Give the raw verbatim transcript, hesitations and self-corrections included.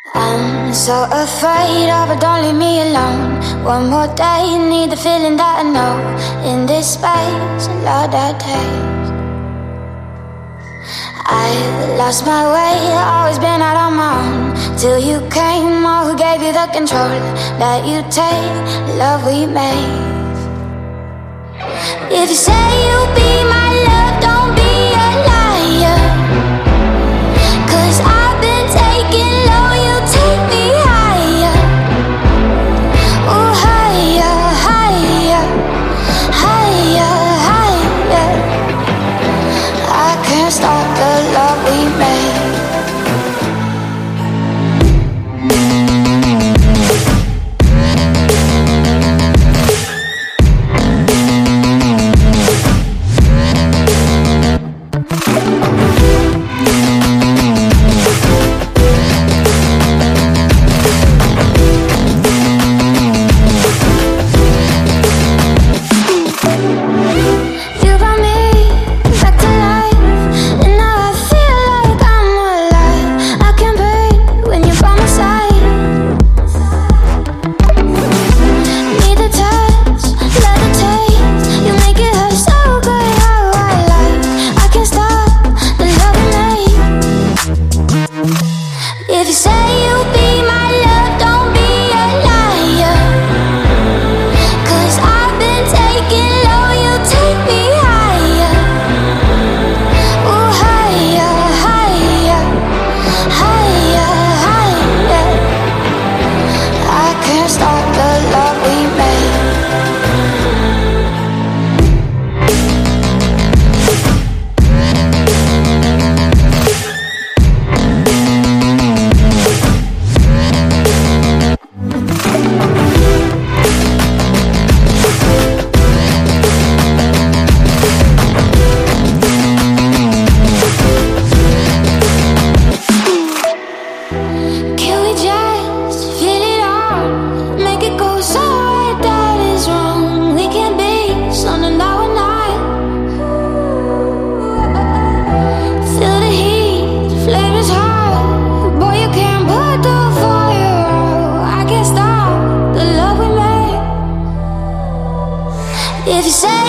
I'm so afraid of it, don't leave me alone. One more day, need the feeling that I know. In this space, a lot that takes. I lost my way, always been out on my own. Till you came, oh, who gave you the control that you take, the love we made. If you say you'll be my love, don't be a liar. Cause I've been taking low, you take me higher. Oh, higher, higher, higher, higher. I can't stop the love we made. If you say you'll be my love, don't be a liar. Cause I've been taking low, you take me higher. Oh, higher, higher, higher, higher. I can't stop the love we made. If you say